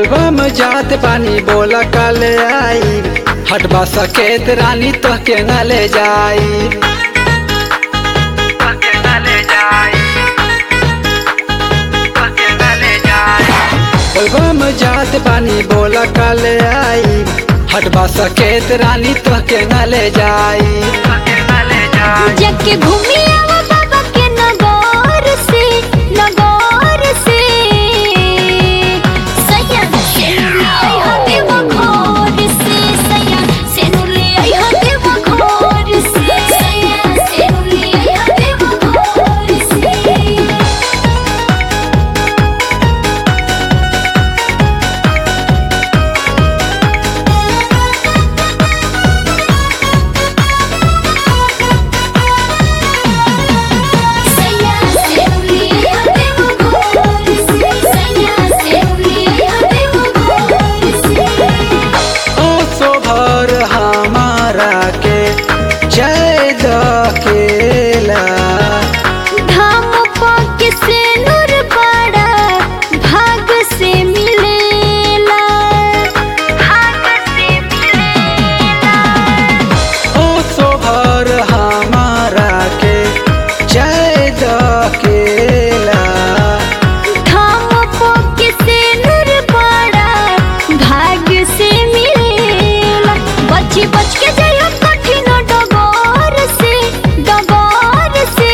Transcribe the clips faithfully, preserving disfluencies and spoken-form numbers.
बोलबम जात पानी बोला कल आई, हटबा सकेत रानी तो के न ले जाई। बोलबम जात पानी बोला कल आई, हटबा सकेत रानी तो के न ले जाई। जाके घूमी आवा बाबा के नगौर से, नगौर से सैया सेनुले आई हा देवा घर से, सैया सेनुले आई हा देवा घर से, सैया सेनुले आई हा देवा घर से। जय दकेला धाम पाके से नूर बड़ा भाग से मिलेला, भाग से मिलेला। ओ सोभर हमारा के जय दकेला, धाम पाके से नूर बड़ा भाग से मिलेला। बची बच के जाइयो कठिन डगर से, डगर से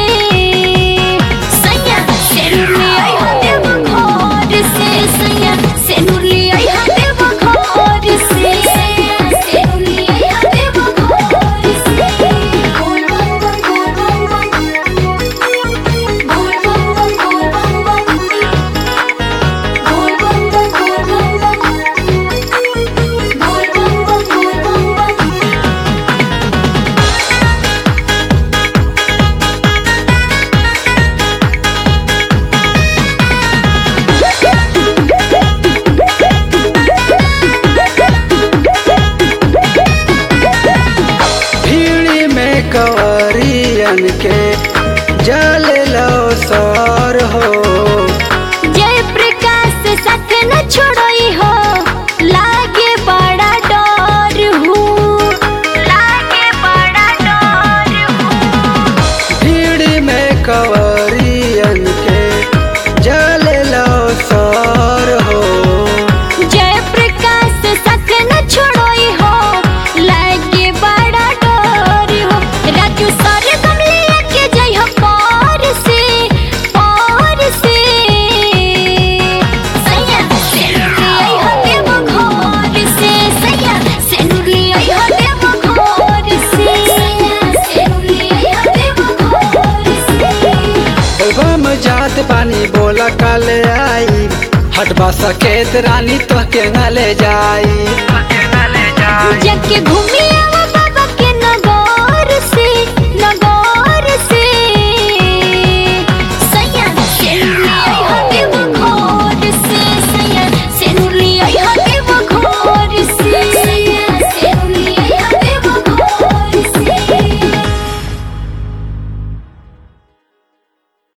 सैया सेनुले आई हा देवा घर से, सैया सेनुले आई हा देवा घर से, सैया सेनुले आई हा देवा घर से। बोल बम बम बोल बम बम, बोल बम बम बोल बम बम, बोल बम बम बोल बम बम, बोल बम बम बोल बम बम। भीड़ी में कंवरियन के जल लो सर हो, जय प्रकाश साथ न छोड़ई हो, लागे बड़ा डर हूँ, लागे बड़ा डर हूँ। भीड़ी में कंवरियन के जल लो सर हो, जय प्रकाश साथ न छोड़ई हो, लागे बड़ा डर हो। राजू सर गमले के जई हो पार से, पार से सैया सेनुले आई हा देवा घर से, सैया सेनुले आई हा देवा घर से, सैया सेनुले आई हा देवा घर से। बोलबम जात पानी बोला कल आई, हटबा सकेत रानी तो के न ले जाई। जाके घूमी